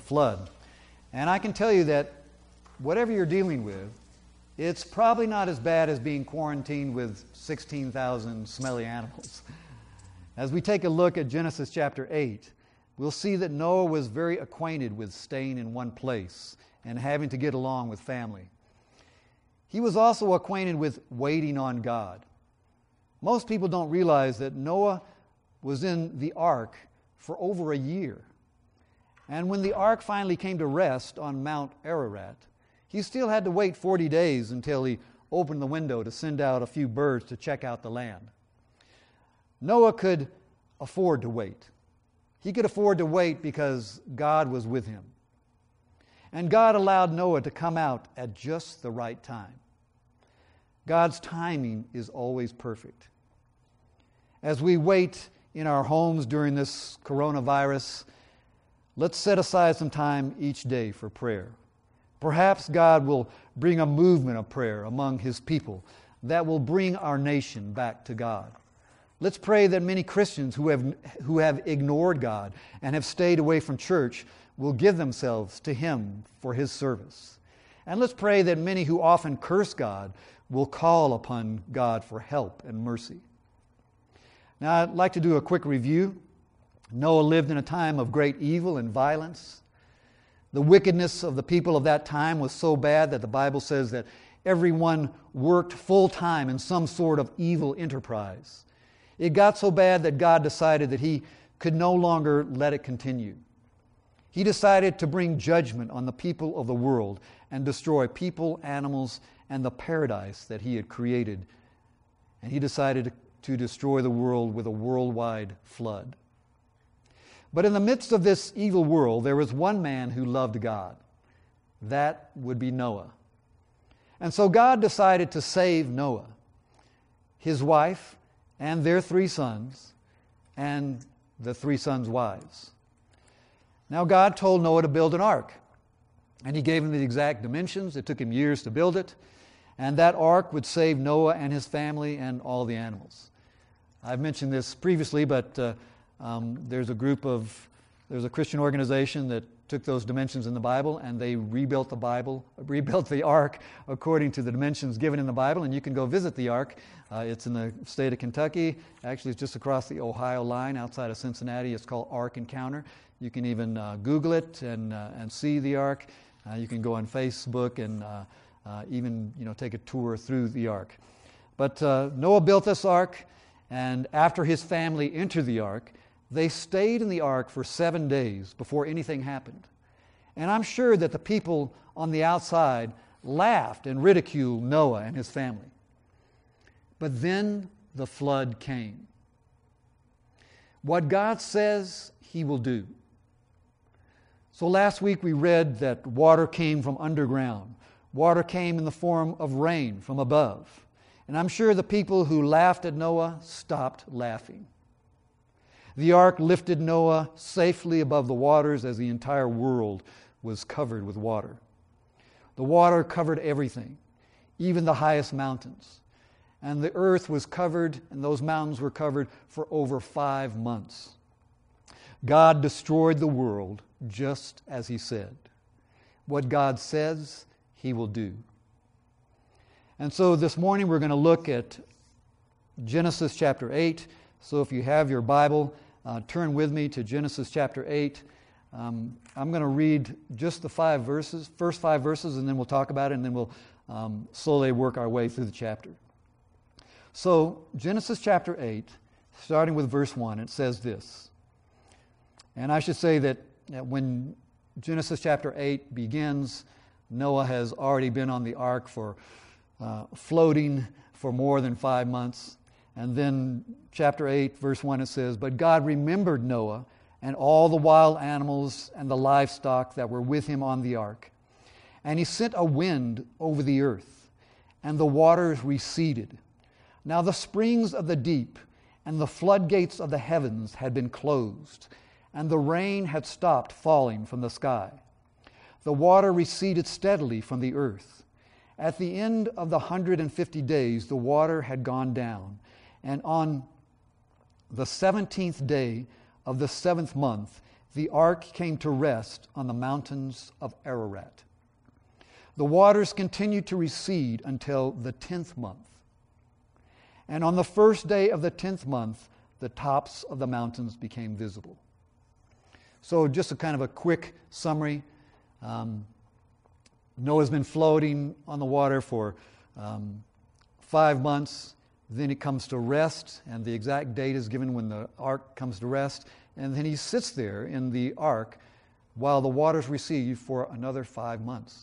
flood. And I can tell you that whatever you're dealing with, it's probably not as bad as being quarantined with 16,000 smelly animals. As we take a look at Genesis chapter 8, we'll see that Noah was very acquainted with staying in one place and having to get along with family. He was also acquainted with waiting on God. Most people don't realize that Noah was in the ark for over a year. And when the ark finally came to rest on Mount Ararat, he still had to wait 40 days until he opened the window to send out a few birds to check out the land. Noah could afford to wait. He could afford to wait because God was with him. And God allowed Noah to come out at just the right time. God's timing is always perfect. As we wait in our homes during this coronavirus, let's set aside some time each day for prayer. Perhaps God will bring a movement of prayer among His people that will bring our nation back to God. Let's pray that many Christians who have ignored God and have stayed away from church will give themselves to Him for His service. And let's pray that many who often curse God will call upon God for help and mercy. Now, I'd like to do a quick review. Noah lived in a time of great evil and violence. The wickedness of the people of that time was so bad that the Bible says that everyone worked full-time in some sort of evil enterprise. It got so bad that God decided that He could no longer let it continue. He decided to bring judgment on the people of the world and destroy people, animals, and the paradise that He had created. And He decided to destroy the world with a worldwide flood. But in the midst of this evil world, there was one man who loved God. That would be Noah. And so God decided to save Noah, his wife, and their 3 sons, and the 3 sons' wives. Now God told Noah to build an ark, and He gave him the exact dimensions. It took him years to build it, and that ark would save Noah and his family and all the animals. I've mentioned this previously, but there's a Christian organization that took those dimensions in the Bible and they rebuilt the ark according to the dimensions given in the Bible, and you can go visit the ark. It's in the state of Kentucky. Actually, it's just across the Ohio line outside of Cincinnati. It's called Ark Encounter. You can even Google it and see the ark. You can go on Facebook and even take a tour through the ark. But Noah built this ark, and after his family entered the ark, they stayed in the ark for 7 days before anything happened. And I'm sure that the people on the outside laughed and ridiculed Noah and his family. But then the flood came. What God says, He will do. So last week we read that water came from underground. Water came in the form of rain from above. And I'm sure the people who laughed at Noah stopped laughing. The ark lifted Noah safely above the waters as the entire world was covered with water. The water covered everything, even the highest mountains. And the earth was covered, and those mountains were covered for over 5 months. God destroyed the world just as He said. What God says, He will do. And so this morning we're going to look at Genesis chapter 8. So if you have your Bible, turn with me to Genesis chapter 8. I'm going to read just the first 5 verses, and then we'll talk about it, and then we'll slowly work our way through the chapter. So Genesis chapter 8, starting with verse 1, it says this. And I should say that when Genesis chapter 8 begins, Noah has already been on the ark for floating for more than 5 months. And then chapter 8, verse 1, it says, "But God remembered Noah and all the wild animals and the livestock that were with him on the ark. And He sent a wind over the earth, and the waters receded. Now the springs of the deep and the floodgates of the heavens had been closed, and the rain had stopped falling from the sky. The water receded steadily from the earth. At the end of the 150 days, the water had gone down, and on the 17th day of the 7th month, the ark came to rest on the mountains of Ararat. The waters continued to recede until the 10th month. And on the first day of the 10th month, the tops of the mountains became visible. So just a kind of a quick summary. Noah's been floating on the water for 5 months. Then it comes to rest, and the exact date is given when the ark comes to rest. And then he sits there in the ark while the waters recede for another 5 months.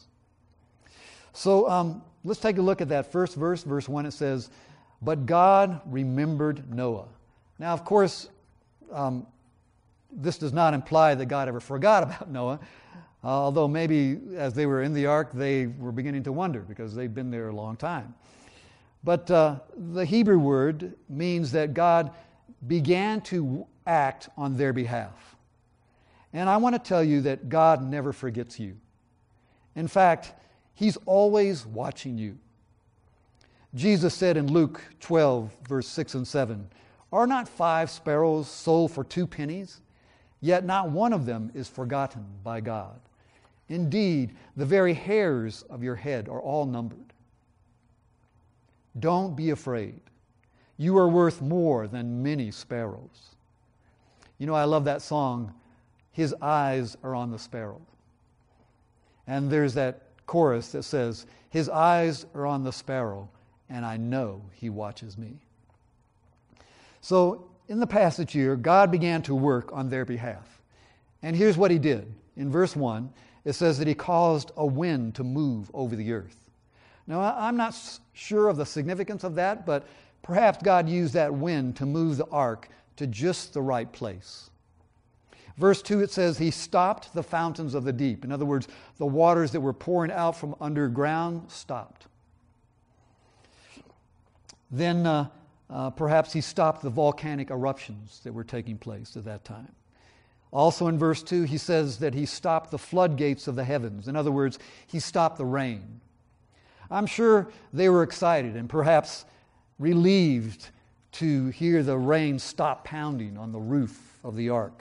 So let's take a look at that first verse. Verse 1, it says, "But God remembered Noah." Now, of course, this does not imply that God ever forgot about Noah, although maybe as they were in the ark, they were beginning to wonder because they'd been there a long time. But the Hebrew word means that God began to act on their behalf. And I want to tell you that God never forgets you. In fact, He's always watching you. Jesus said in Luke 12, verse 6 and 7, "Are not 5 sparrows sold for 2 pennies? Yet not one of them is forgotten by God. Indeed, the very hairs of your head are all numbered." Don't be afraid. You are worth more than many sparrows. You know, I love that song, "His eyes are on the sparrow." And there's that chorus that says, "His eyes are on the sparrow, and I know He watches me." So in the passage here, God began to work on their behalf. And here's what He did. In verse 1, it says that He caused a wind to move over the earth. Now, I'm not sure of the significance of that, but perhaps God used that wind to move the ark to just the right place. Verse 2, it says, He stopped the fountains of the deep. In other words, the waters that were pouring out from underground stopped. Then perhaps He stopped the volcanic eruptions that were taking place at that time. Also in verse 2, He says that He stopped the floodgates of the heavens. In other words, He stopped the rain. I'm sure they were excited and perhaps relieved to hear the rain stop pounding on the roof of the ark.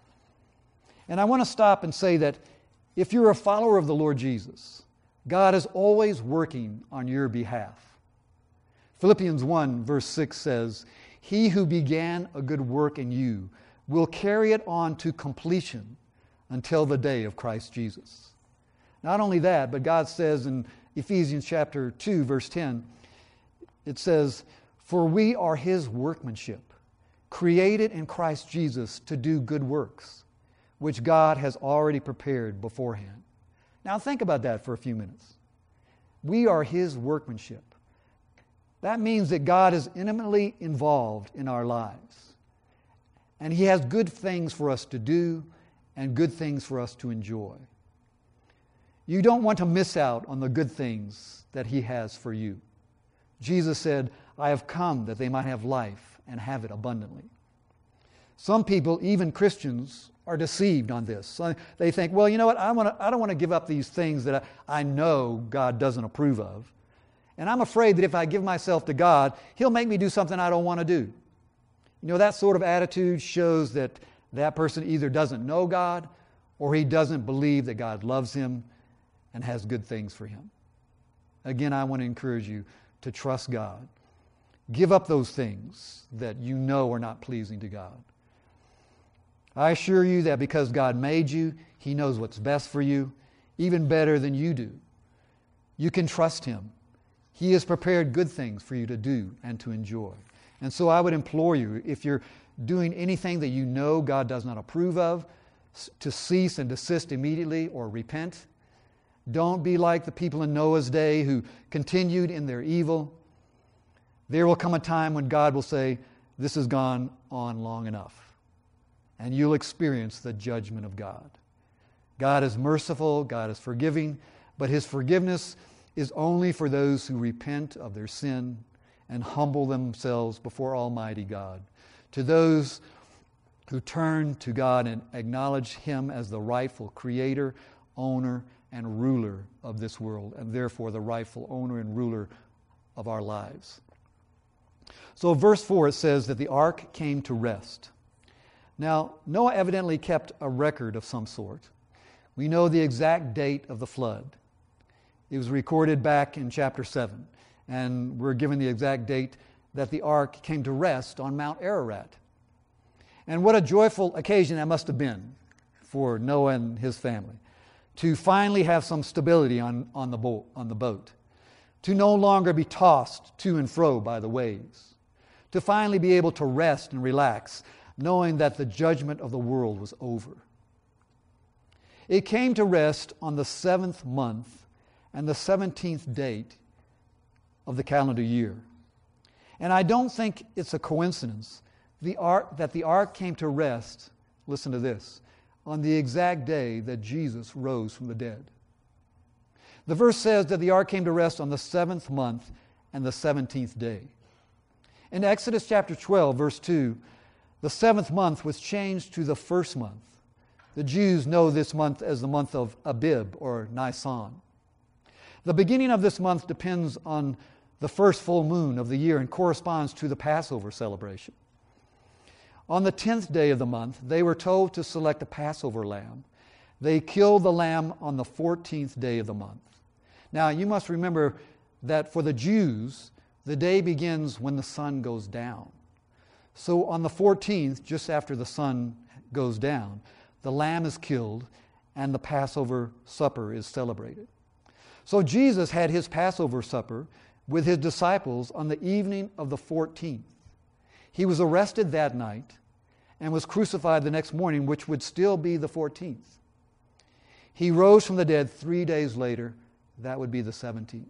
And I want to stop and say that if you're a follower of the Lord Jesus, God is always working on your behalf. Philippians 1 verse 6 says, "He who began a good work in you will carry it on to completion until the day of Christ Jesus." Not only that, but God says in Ephesians chapter 2 verse 10, it says, "For we are His workmanship, created in Christ Jesus to do good works, which God has already prepared beforehand." Now think about that for a few minutes. We are His workmanship. That means that God is intimately involved in our lives. And He has good things for us to do and good things for us to enjoy. You don't want to miss out on the good things that He has for you. Jesus said, "I have come that they might have life and have it abundantly." Some people, even Christians, are deceived on this. So they think, well, you know what, I don't want to give up these things that I know God doesn't approve of. And I'm afraid that if I give myself to God, He'll make me do something I don't want to do. You know, that sort of attitude shows that that person either doesn't know God or he doesn't believe that God loves him and has good things for him. Again, I want to encourage you to trust God. Give up those things that you know are not pleasing to God. I assure you that because God made you, He knows what's best for you, even better than you do. You can trust Him. He has prepared good things for you to do and to enjoy. And so I would implore you, if you're doing anything that you know God does not approve of, to cease and desist immediately or repent. Don't be like the people in Noah's day who continued in their evil. There will come a time when God will say, "This has gone on long enough." And you'll experience the judgment of God. God is merciful, God is forgiving, but His forgiveness is only for those who repent of their sin and humble themselves before Almighty God. To those who turn to God and acknowledge Him as the rightful creator, owner, and ruler of this world, and therefore the rightful owner and ruler of our lives. So verse 4, it says that the ark came to rest. Now, Noah evidently kept a record of some sort. We know the exact date of the flood. It was recorded back in chapter 7, and we're given the exact date that the ark came to rest on Mount Ararat. And what a joyful occasion that must have been for Noah and his family, to finally have some stability on the boat, to no longer be tossed to and fro by the waves, to finally be able to rest and relax, knowing that the judgment of the world was over. It came to rest on the 7th month and the 17th date of the calendar year. And I don't think it's a coincidence that the ark came to rest, listen to this, on the exact day that Jesus rose from the dead. The verse says that the ark came to rest on the 7th month and the 17th day. In Exodus chapter 12, verse 2, the 7th month was changed to the 1st month. The Jews know this month as the month of Abib or Nisan. The beginning of this month depends on the first full moon of the year and corresponds to the Passover celebration. On the 10th day of the month, they were told to select a Passover lamb. They killed the lamb on the 14th day of the month. Now, you must remember that for the Jews, the day begins when the sun goes down. So on the 14th, just after the sun goes down, the lamb is killed and the Passover supper is celebrated. So Jesus had his Passover supper with his disciples on the evening of the 14th. He was arrested that night and was crucified the next morning, which would still be the 14th. He rose from the dead 3 days later. That would be the 17th.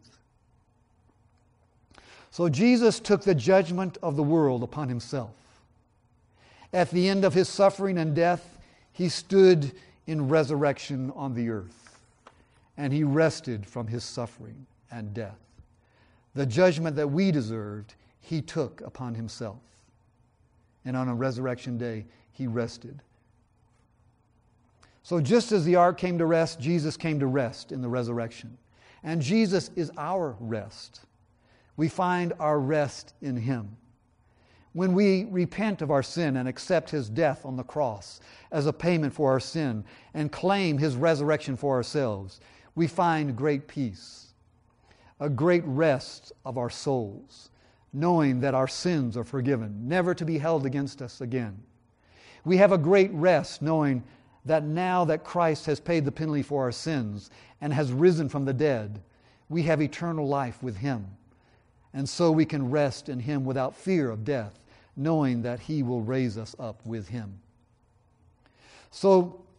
So Jesus took the judgment of the world upon himself. At the end of his suffering and death, he stood in resurrection on the earth, and he rested from his suffering and death. The judgment that we deserved, he took upon himself. And on a resurrection day, he rested. So just as the ark came to rest, Jesus came to rest in the resurrection. And Jesus is our rest. We find our rest in him. When we repent of our sin and accept his death on the cross as a payment for our sin and claim his resurrection for ourselves, we find great peace, a great rest of our souls, knowing that our sins are forgiven, never to be held against us again. We have a great rest knowing that now that Christ has paid the penalty for our sins and has risen from the dead, we have eternal life with him. And so we can rest in him without fear of death, knowing that he will raise us up with him. So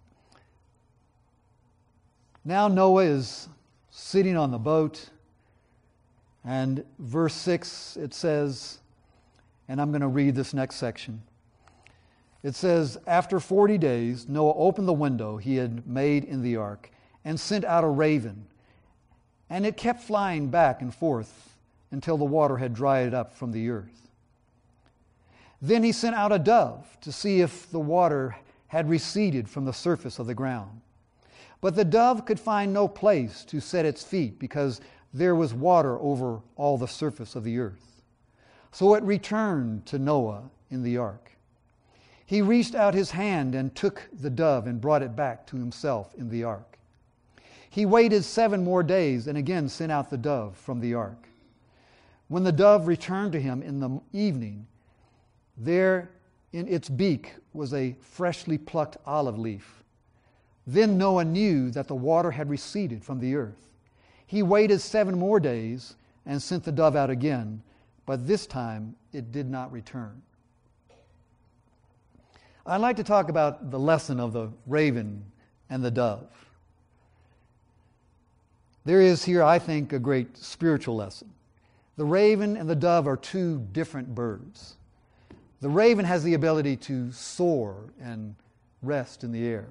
now Noah is sitting on the boat, and verse 6, it says, and I'm going to read this next section. It says, after 40 days, Noah opened the window he had made in the ark and sent out a raven, and it kept flying back and forth until the water had dried up from the earth. Then he sent out a dove to see if the water had receded from the surface of the ground. But the dove could find no place to set its feet because there was water over all the surface of the earth. So it returned to Noah in the ark. He reached out his hand and took the dove and brought it back to himself in the ark. He waited 7 more days and again sent out the dove from the ark. When the dove returned to him in the evening, there in its beak was a freshly plucked olive leaf. Then Noah knew that the water had receded from the earth. He waited 7 more days and sent the dove out again, but this time it did not return. I'd like to talk about the lesson of the raven and the dove. There is here, I think, a great spiritual lesson. The raven and the dove are 2 different birds. The raven has the ability to soar and rest in the air.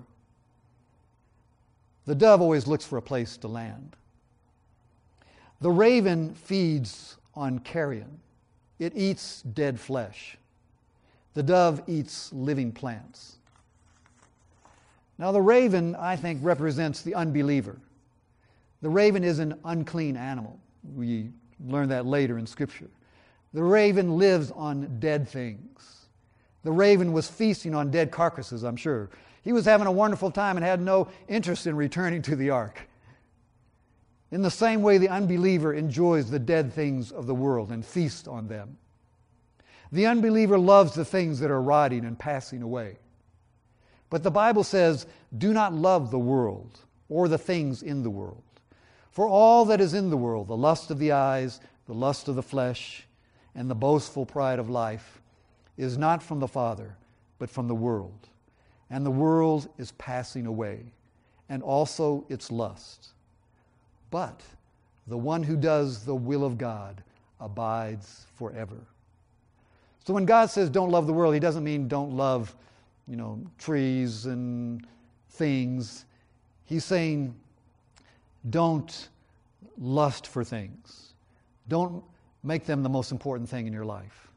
The dove always looks for a place to land. The raven feeds on carrion. It eats dead flesh. The dove eats living plants. Now the raven, I think, represents the unbeliever. The raven is an unclean animal. We learn that later in Scripture. The raven lives on dead things. The raven was feasting on dead carcasses, I'm sure. He was having a wonderful time and had no interest in returning to the ark. In the same way, the unbeliever enjoys the dead things of the world and feasts on them. The unbeliever loves the things that are rotting and passing away. But the Bible says, do not love the world or the things in the world. For all that is in the world, the lust of the eyes, the lust of the flesh, and the boastful pride of life, is not from the Father, but from the world. And the world is passing away, and also its lust. But the one who does the will of God abides forever. So when God says don't love the world, He doesn't mean don't love, trees and things. He's saying don't lust for things. Don't make them the most important thing in your life.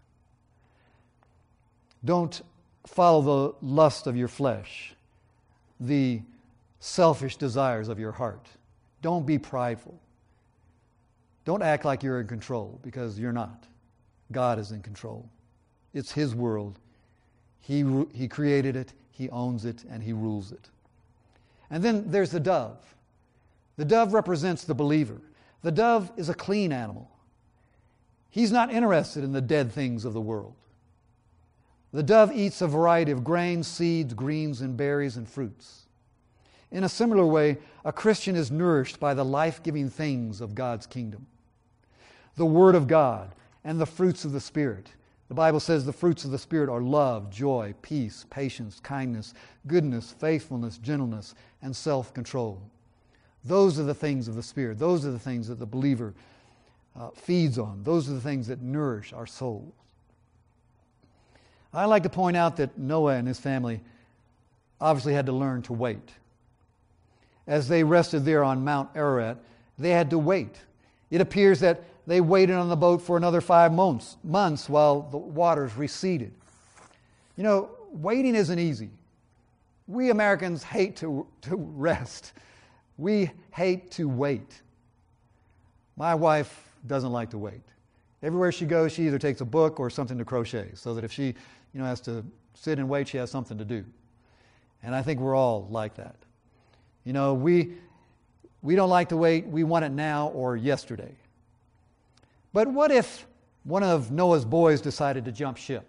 Don't follow the lust of your flesh, the selfish desires of your heart. Don't be prideful. Don't act like you're in control, because you're not. God is in control. It's His world. He created it, He owns it, and He rules it. And then there's the dove. The dove represents the believer. The dove is a clean animal. He's not interested in the dead things of the world. The dove eats a variety of grains, seeds, greens, and berries and fruits. In a similar way, a Christian is nourished by the life-giving things of God's kingdom. The Word of God and the fruits of the Spirit. The Bible says the fruits of the Spirit are love, joy, peace, patience, kindness, goodness, faithfulness, gentleness, and self-control. Those are the things of the Spirit. Those are the things that the believer feeds on. Those are the things that nourish our souls. I like to point out that Noah and his family obviously had to learn to wait. As they rested there on Mount Ararat, they had to wait. It appears that they waited on the boat for another 5 months while the waters receded. Waiting isn't easy. We Americans hate to rest. We hate to wait. My wife doesn't like to wait. Everywhere she goes, she either takes a book or something to crochet, so that if she has to sit and wait, she has something to do. And I think we're all like that. We don't like to wait. We want it now or yesterday. But what if one of Noah's boys decided to jump ship?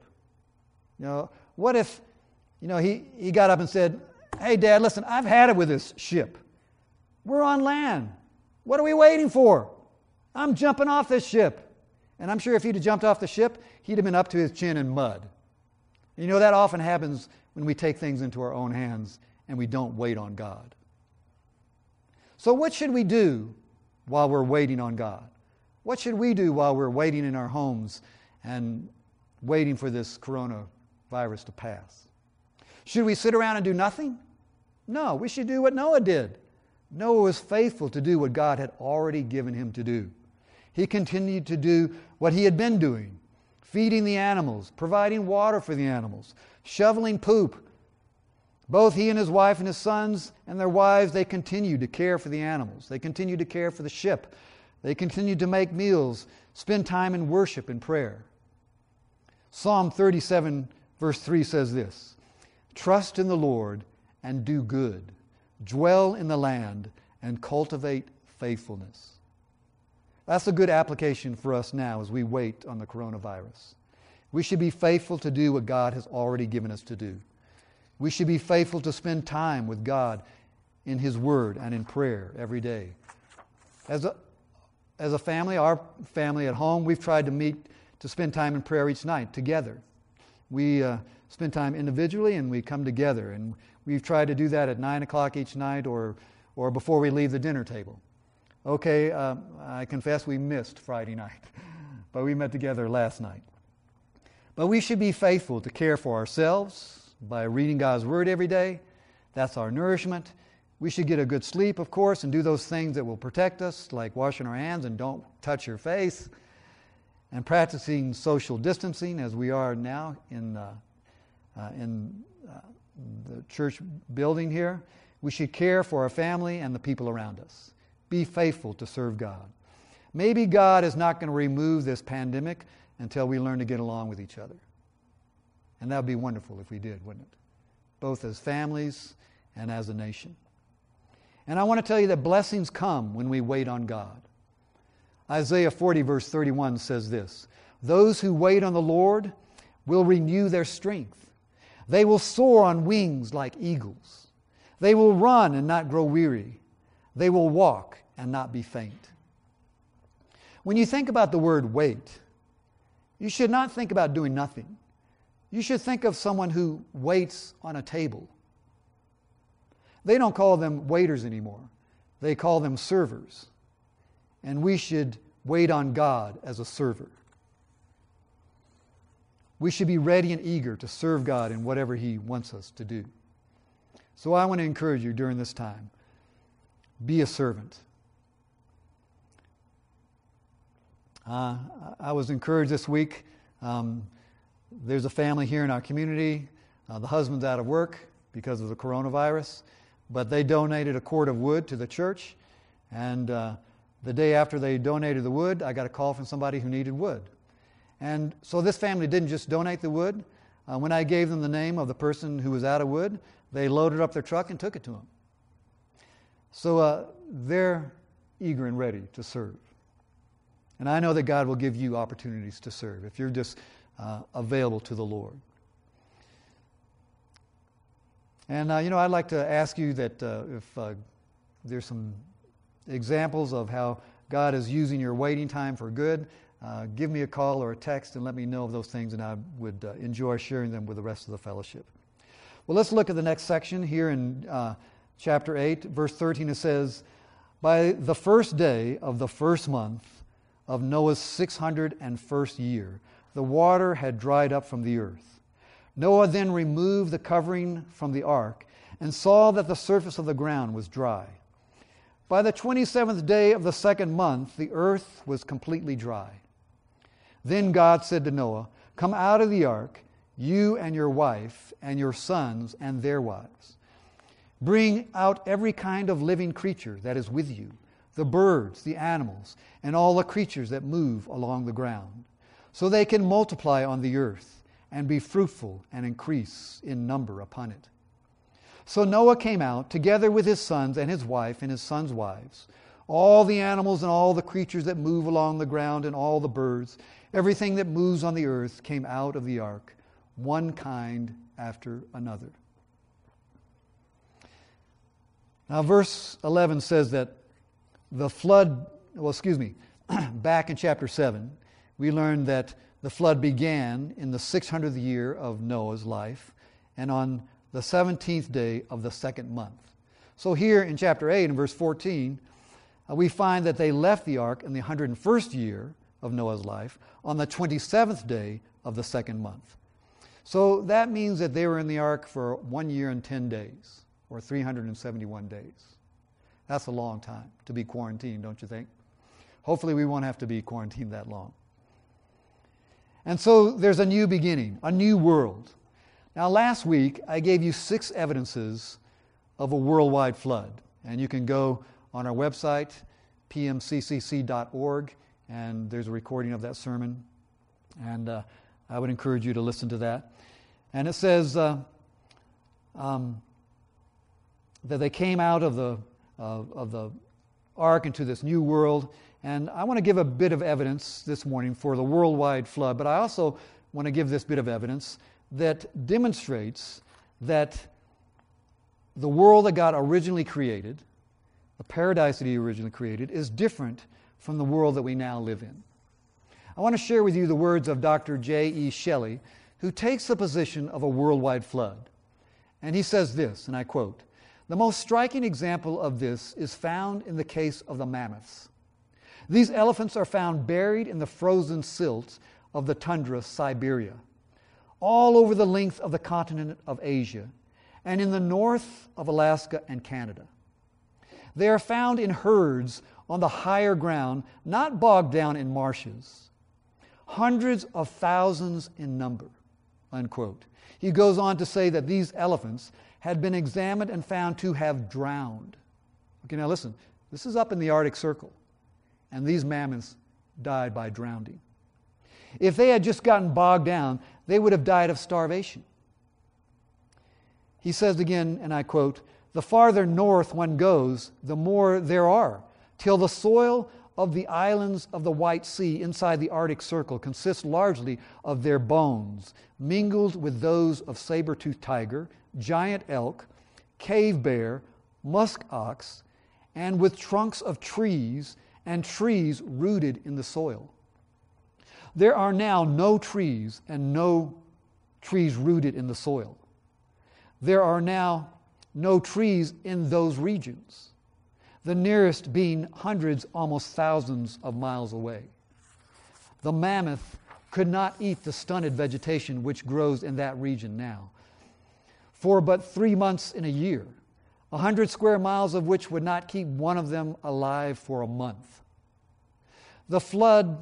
What if he got up and said, "Hey, Dad, listen, I've had it with this ship. We're on land. What are we waiting for? I'm jumping off this ship." And I'm sure if he'd have jumped off the ship, he'd have been up to his chin in mud. That often happens when we take things into our own hands and we don't wait on God. So what should we do while we're waiting on God? What should we do while we're waiting in our homes and waiting for this coronavirus to pass? Should we sit around and do nothing? No, we should do what Noah did. Noah was faithful to do what God had already given him to do. He continued to do what he had been doing, feeding the animals, providing water for the animals, shoveling poop. Both he and his wife and his sons and their wives, they continued to care for the animals. They continued to care for the ship. They continued to make meals, spend time in worship and prayer. Psalm 37 verse 3 says this, "Trust in the Lord and do good. Dwell in the land and cultivate faithfulness." That's a good application for us now as we wait on the coronavirus. We should be faithful to do what God has already given us to do. We should be faithful to spend time with God in His Word and in prayer every day. As a family, our family at home, we've tried to meet to spend time in prayer each night together. We spend time individually and we come together, and we've tried to do that at 9 o'clock each night or before we leave the dinner table. Okay, I confess we missed Friday night, but we met together last night. But we should be faithful to care for ourselves by reading God's Word every day. That's our nourishment. We should get a good sleep, of course, and do those things that will protect us, like washing our hands and don't touch your face, and practicing social distancing as we are now in the church building here. We should care for our family and the people around us. Be faithful to serve God. Maybe God is not going to remove this pandemic until we learn to get along with each other. And that would be wonderful if we did, wouldn't it? Both as families and as a nation. And I want to tell you that blessings come when we wait on God. Isaiah 40 verse 31 says this, "Those who wait on the Lord will renew their strength. They will soar on wings like eagles. They will run and not grow weary. They will walk and not be faint." When you think about the word wait, you should not think about doing nothing. You should think of someone who waits on a table. They don't call them waiters anymore. They call them servers. And we should wait on God as a server. We should be ready and eager to serve God in whatever He wants us to do. So I want to encourage you during this time, be a servant. I was encouraged this week. There's a family here in our community. The husband's out of work because of the coronavirus, but they donated a cord of wood to the church. And the day after they donated the wood, I got a call from somebody who needed wood. And so this family didn't just donate the wood. When I gave them the name of the person who was out of wood, they loaded up their truck and took it to him. So they're eager and ready to serve. And I know that God will give you opportunities to serve if you're just available to the Lord. And, I'd like to ask you that if there's some examples of how God is using your waiting time for good, give me a call or a text and let me know of those things, and I would enjoy sharing them with the rest of the fellowship. Well, let's look at the next section here in chapter 8, verse 13. It says, "By the first day of the first month of Noah's 601st year, the water had dried up from the earth. Noah then removed the covering from the ark and saw that the surface of the ground was dry. By the 27th day of the second month, the earth was completely dry. Then God said to Noah, 'Come out of the ark, you and your wife and your sons and their wives. Bring out every kind of living creature that is with you, the birds, the animals, and all the creatures that move along the ground, so they can multiply on the earth and be fruitful and increase in number upon it.' So Noah came out, together with his sons and his wife and his sons' wives, all the animals and all the creatures that move along the ground and all the birds, everything that moves on the earth came out of the ark, one kind after another." Now verse 11 says that the flood, back in chapter 7, we learned that the flood began in the 600th year of Noah's life and on the 17th day of the second month. So here in chapter 8 and verse 14, we find that they left the ark in the 101st year of Noah's life on the 27th day of the second month. So that means that they were in the ark for 1 year and 10 days, or 371 days. That's a long time to be quarantined, don't you think? Hopefully we won't have to be quarantined that long. And so there's a new beginning, a new world. Now last week I gave you 6 evidences of a worldwide flood. And you can go on our website, pmccc.org, and there's a recording of that sermon. And I would encourage you to listen to that. And it says that they came out of the ark into this new world. And I want to give a bit of evidence this morning for the worldwide flood, but I also want to give this bit of evidence that demonstrates that the world that God originally created, the paradise that He originally created, is different from the world that we now live in. I want to share with you the words of Dr. J.E. Shelley, who takes the position of a worldwide flood. And he says this, and I quote, "The most striking example of this is found in the case of the mammoths. These elephants are found buried in the frozen silt of the tundra Siberia, all over the length of the continent of Asia, and in the north of Alaska and Canada. They are found in herds on the higher ground, not bogged down in marshes. Hundreds of thousands in number," unquote. He goes on to say that these elephants had been examined and found to have drowned. Okay, now listen, this is up in the Arctic Circle, and these mammoths died by drowning. If they had just gotten bogged down, they would have died of starvation. He says again, and I quote, "The farther north one goes, the more there are, till the soil of the islands of the White Sea inside the Arctic Circle consists largely of their bones, mingled with those of saber-toothed tiger, giant elk, cave bear, musk ox, and with trunks of trees and trees rooted in the soil. There are now no trees and no trees rooted in the soil. There are now no trees in those regions, the nearest being hundreds, almost thousands of miles away. The mammoth could not eat the stunted vegetation which grows in that region now. For but 3 months in a year, 100 square miles of which would not keep one of them alive for a month. The food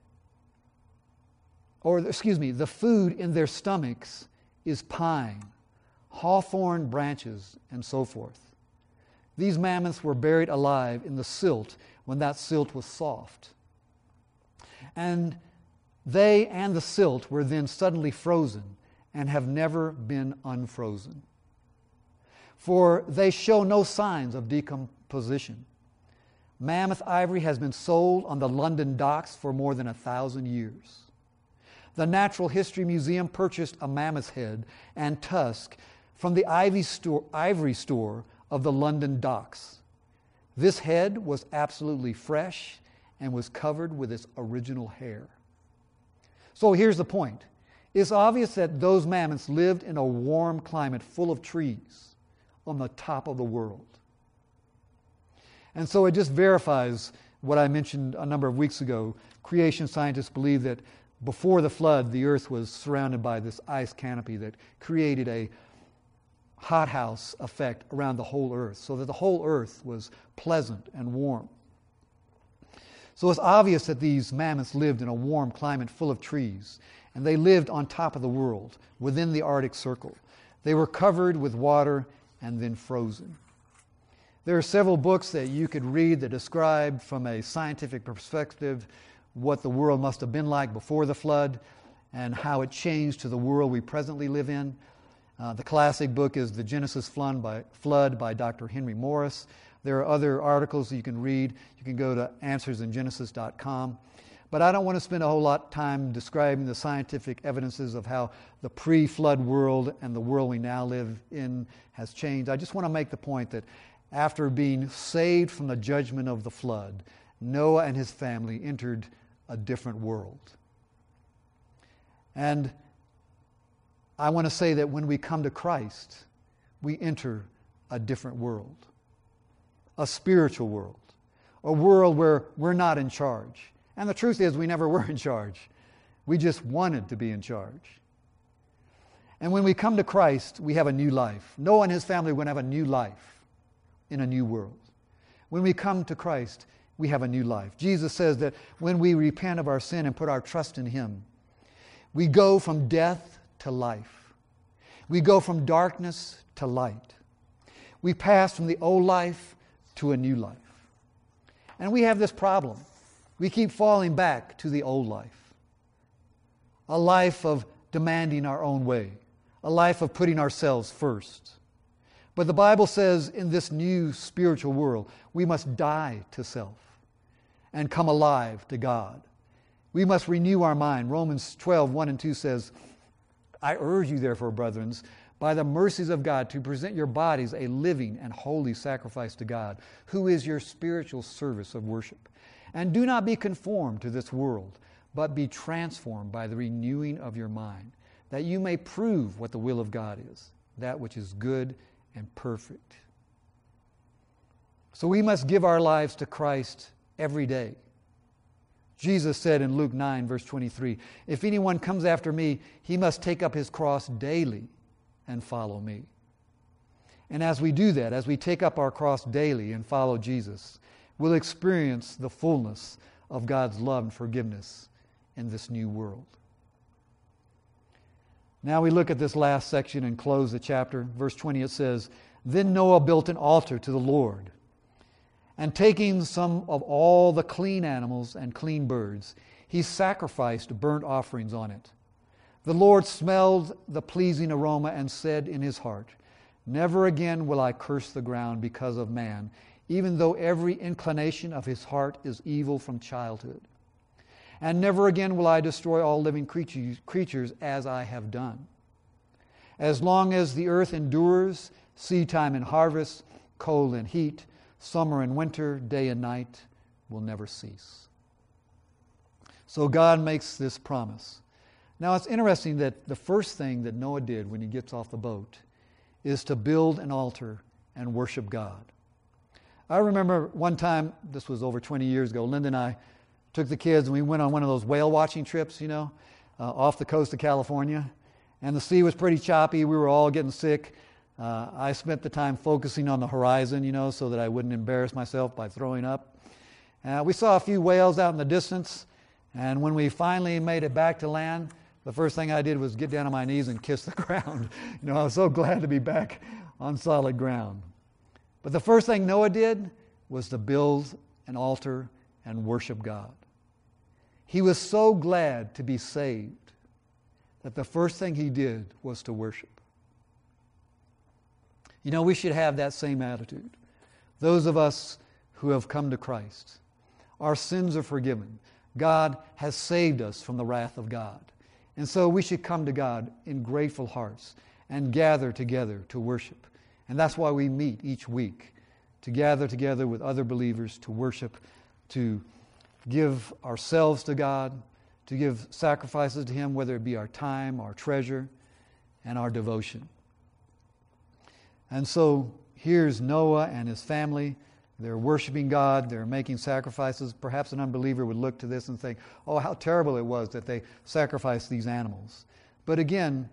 in their stomachs is pine, hawthorn branches, and so forth. These mammoths were buried alive in the silt when that silt was soft. And they and the silt were then suddenly frozen and have never been unfrozen. For they show no signs of decomposition. Mammoth ivory has been sold on the London docks for more than 1,000 years. The Natural History Museum purchased a mammoth's head and tusk from the ivory store of the London docks. This head was absolutely fresh and was covered with its original hair. So here's the point. It's obvious that those mammoths lived in a warm climate full of trees on the top of the world. And so it just verifies what I mentioned a number of weeks ago. Creation scientists believe that before the flood, the earth was surrounded by this ice canopy that created a hothouse effect around the whole earth, so that the whole earth was pleasant and warm. So it's obvious that these mammoths lived in a warm climate full of trees, and they lived on top of the world, within the Arctic Circle. They were covered with water and then frozen. There are several books that you could read that describe from a scientific perspective what the world must have been like before the flood and how it changed to the world we presently live in. The classic book is The Genesis Flood by Dr. Henry Morris. There are other articles that you can read. You can go to answersingenesis.com. But I don't want to spend a whole lot of time describing the scientific evidences of how the pre-flood world and the world we now live in has changed. I just want to make the point that after being saved from the judgment of the flood, Noah and his family entered a different world. And I want to say that when we come to Christ, we enter a different world, a spiritual world, a world where we're not in charge. And the truth is, we never were in charge. We just wanted to be in charge. And when we come to Christ, we have a new life. Noah and his family would have a new life in a new world. When we come to Christ, we have a new life. Jesus says that when we repent of our sin and put our trust in Him, we go from death to life. We go from darkness to light. We pass from the old life to a new life. And we have this problem. We keep falling back to the old life. A life of demanding our own way. A life of putting ourselves first. But the Bible says in this new spiritual world, we must die to self and come alive to God. We must renew our mind. Romans 12, 1 and 2 says, I urge you therefore, brethren, by the mercies of God, to present your bodies a living and holy sacrifice to God, who is your spiritual service of worship. And do not be conformed to this world, but be transformed by the renewing of your mind, that you may prove what the will of God is, that which is good and perfect. So we must give our lives to Christ every day. Jesus said in Luke 9, verse 23, if anyone comes after me, he must take up his cross daily and follow me. And as we do that, as we take up our cross daily and follow Jesus, we'll experience the fullness of God's love and forgiveness in this new world. Now we look at this last section and close the chapter. Verse 20, it says, Then Noah built an altar to the Lord, and taking some of all the clean animals and clean birds, He sacrificed burnt offerings on it. The Lord smelled the pleasing aroma and said in his heart, Never again will I curse the ground because of man, even though every inclination of his heart is evil from childhood. And never again will I destroy all living creatures as I have done. As long as the earth endures, seedtime and harvest, cold and heat, summer and winter, day and night will never cease. So God makes this promise. Now it's interesting that the first thing that Noah did when he gets off the boat is to build an altar and worship God. I remember one time, this was over 20 years ago, Linda and I took the kids and we went on one of those whale watching trips, off the coast of California. And the sea was pretty choppy. We were all getting sick. I spent the time focusing on the horizon, so that I wouldn't embarrass myself by throwing up. We saw a few whales out in the distance. And when we finally made it back to land, the first thing I did was get down on my knees and kiss the ground. I was so glad to be back on solid ground. But the first thing Noah did was to build an altar and worship God. He was so glad to be saved that the first thing he did was to worship. We should have that same attitude. Those of us who have come to Christ, our sins are forgiven. God has saved us from the wrath of God. And so we should come to God in grateful hearts and gather together to worship. And that's why we meet each week, to gather together with other believers to worship, to give ourselves to God, to give sacrifices to Him, whether it be our time, our treasure, and our devotion. And so here's Noah and his family. They're worshiping God. They're making sacrifices. Perhaps an unbeliever would look to this and think, oh, how terrible it was that they sacrificed these animals. But again,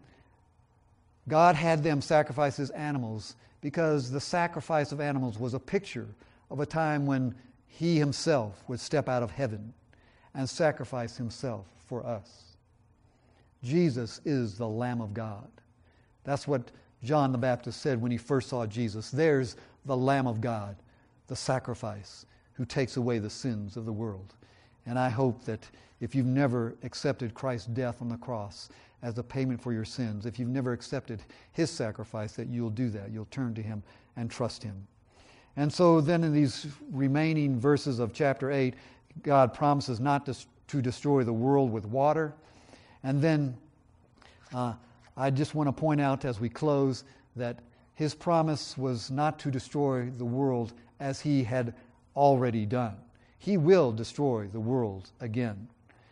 God had them sacrifice His animals because the sacrifice of animals was a picture of a time when He Himself would step out of heaven and sacrifice Himself for us. Jesus is the Lamb of God. That's what John the Baptist said when he first saw Jesus. There's the Lamb of God, the sacrifice who takes away the sins of the world. And I hope that if you've never accepted Christ's death on the cross as a payment for your sins, if you've never accepted His sacrifice, that you'll do that. You'll turn to Him and trust Him. And so then in these remaining verses of chapter 8, God promises not to destroy the world with water. And then I just want to point out as we close that His promise was not to destroy the world as He had already done. He will destroy the world again.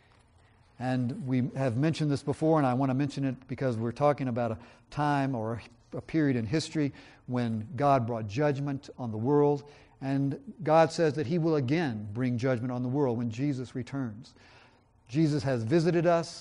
And we have mentioned this before, and I want to mention it because we're talking about a time or a period in history when God brought judgment on the world. And God says that He will again bring judgment on the world when Jesus returns. Jesus has visited us.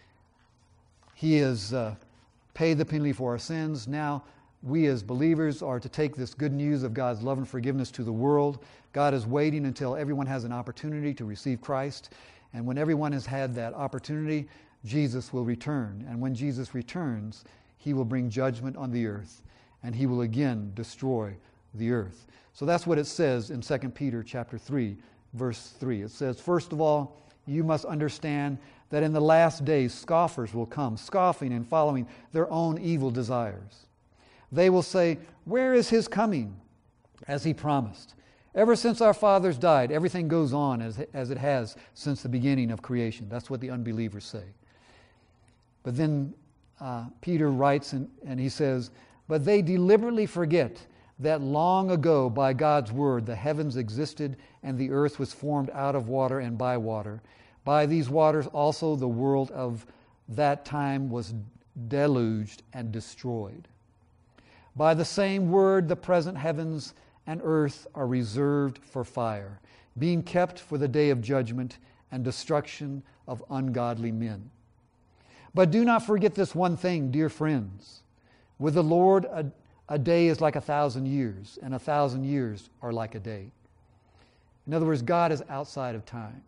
He has paid the penalty for our sins. Now we as believers are to take this good news of God's love and forgiveness to the world. God is waiting until everyone has an opportunity to receive Christ. And when everyone has had that opportunity, Jesus will return. And when Jesus returns, He will bring judgment on the earth. And He will again destroy the earth. So that's what it says in 2 Peter chapter 3, verse 3. It says, first of all, you must understand that in the last days scoffers will come, scoffing and following their own evil desires. They will say, where is His coming, as He promised? Ever since our fathers died, everything goes on as it has since the beginning of creation. That's what the unbelievers say. But then Peter writes and he says, but they deliberately forget that long ago by God's word the heavens existed and the earth was formed out of water and by water. By these waters also the world of that time was deluged and destroyed. By the same word the present heavens and earth are reserved for fire, being kept for the day of judgment and destruction of ungodly men. But do not forget this one thing, dear friends. With the Lord a day is like 1,000 years, and 1,000 years are like a day. In other words, God is outside of time.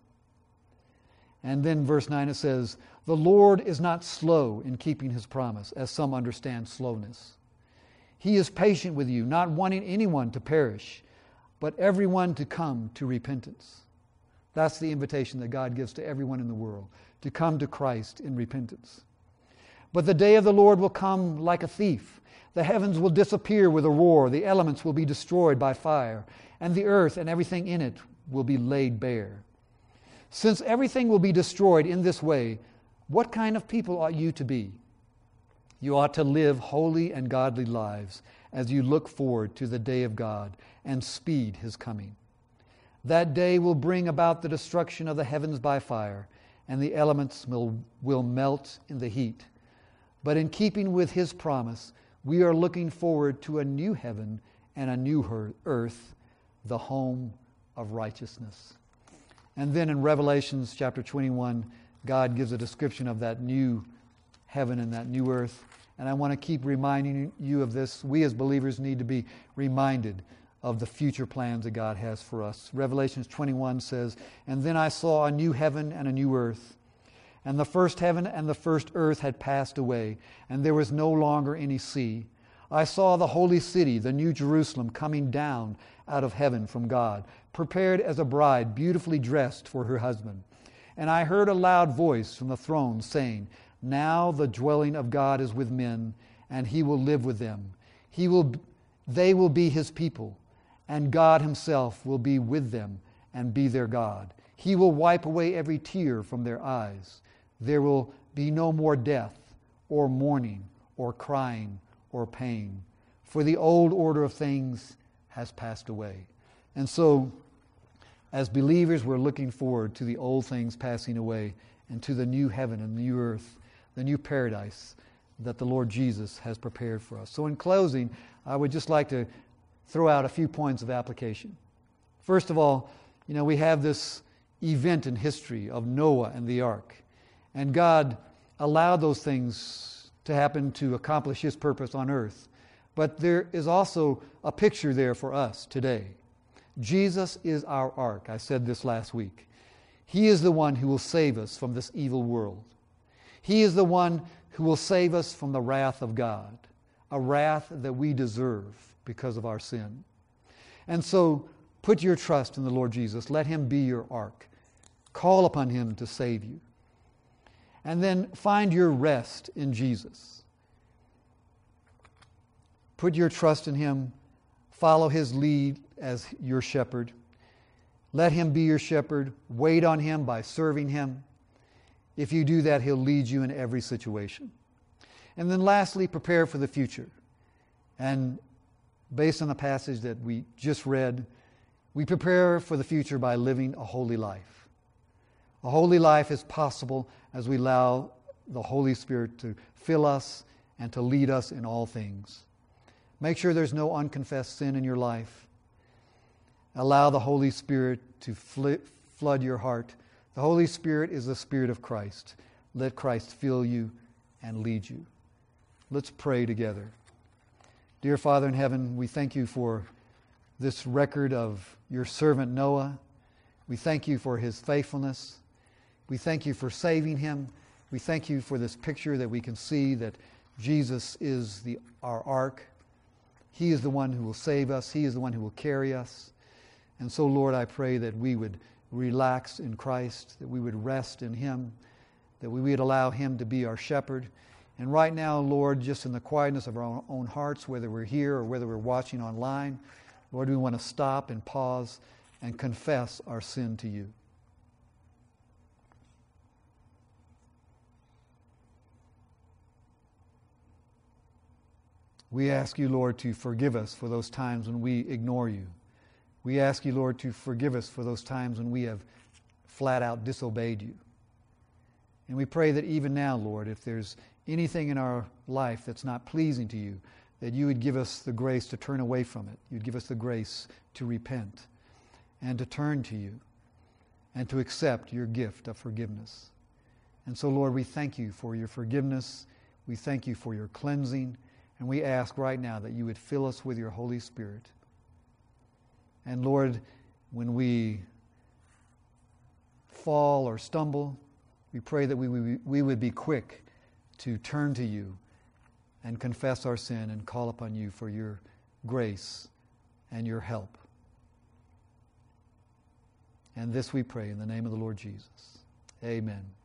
And then verse 9 it says, the Lord is not slow in keeping His promise, as some understand slowness. He is patient with you, not wanting anyone to perish, but everyone to come to repentance. That's the invitation that God gives to everyone in the world, to come to Christ in repentance. But the day of the Lord will come like a thief. The heavens will disappear with a roar. The elements will be destroyed by fire. And the earth and everything in it will be laid bare. Since everything will be destroyed in this way, what kind of people ought you to be? You ought to live holy and godly lives as you look forward to the day of God and speed His coming. That day will bring about the destruction of the heavens by fire, and the elements will melt in the heat. But in keeping with His promise, we are looking forward to a new heaven and a new earth, the home of righteousness. And then in Revelations chapter 21, God gives a description of that new heaven and that new earth. And I want to keep reminding you of this. We as believers need to be reminded of the future plans that God has for us. Revelations 21 says, "And then I saw a new heaven and a new earth. And the first heaven and the first earth had passed away, and there was no longer any sea. I saw the holy city, the new Jerusalem, coming down out of heaven from God, prepared as a bride, beautifully dressed for her husband. And I heard a loud voice from the throne saying, 'Now the dwelling of God is with men, and He will live with them. They will be His people, and God Himself will be with them and be their God. He will wipe away every tear from their eyes. There will be no more death, or mourning, or crying, or pain, for the old order of things has passed away.'" And so, as believers, we're looking forward to the old things passing away and to the new heaven and new earth, the new paradise that the Lord Jesus has prepared for us. So in closing, I would just like to throw out a few points of application. First of all, we have this event in history of Noah and the ark. And God allowed those things to happen to accomplish His purpose on earth. But there is also a picture there for us today. Jesus is our ark. I said this last week. He is the one who will save us from this evil world. He is the one who will save us from the wrath of God, a wrath that we deserve because of our sin. And so, put your trust in the Lord Jesus. Let Him be your ark. Call upon Him to save you. And then find your rest in Jesus. Put your trust in Him. Follow His lead as your shepherd. Let Him be your shepherd. Wait on Him by serving Him. If you do that, He'll lead you in every situation. And then lastly, prepare for the future. And based on the passage that we just read, we prepare for the future by living a holy life. A holy life is possible as we allow the Holy Spirit to fill us and to lead us in all things. Make sure there's no unconfessed sin in your life. Allow the Holy Spirit to flood your heart. The Holy Spirit is the Spirit of Christ. Let Christ fill you and lead you. Let's pray together. Dear Father in heaven, we thank You for this record of Your servant Noah. We thank You for his faithfulness. We thank You for saving him. We thank You for this picture that we can see that Jesus is our ark. He is the one who will save us. He is the one who will carry us. And so, Lord, I pray that we would relax in Christ, that we would rest in Him, that we would allow Him to be our shepherd. And right now, Lord, just in the quietness of our own hearts, whether we're here or whether we're watching online, Lord, we want to stop and pause and confess our sin to You. We ask You, Lord, to forgive us for those times when we ignore You. We ask You, Lord, to forgive us for those times when we have flat out disobeyed You. And we pray that even now, Lord, if there's anything in our life that's not pleasing to You, that You would give us the grace to turn away from it. You'd give us the grace to repent and to turn to You and to accept Your gift of forgiveness. And so, Lord, we thank You for Your forgiveness. We thank You for Your cleansing. And we ask right now that You would fill us with Your Holy Spirit. And Lord, when we fall or stumble, we pray that we would be quick to turn to You and confess our sin and call upon You for Your grace and Your help. And this we pray in the name of the Lord Jesus. Amen.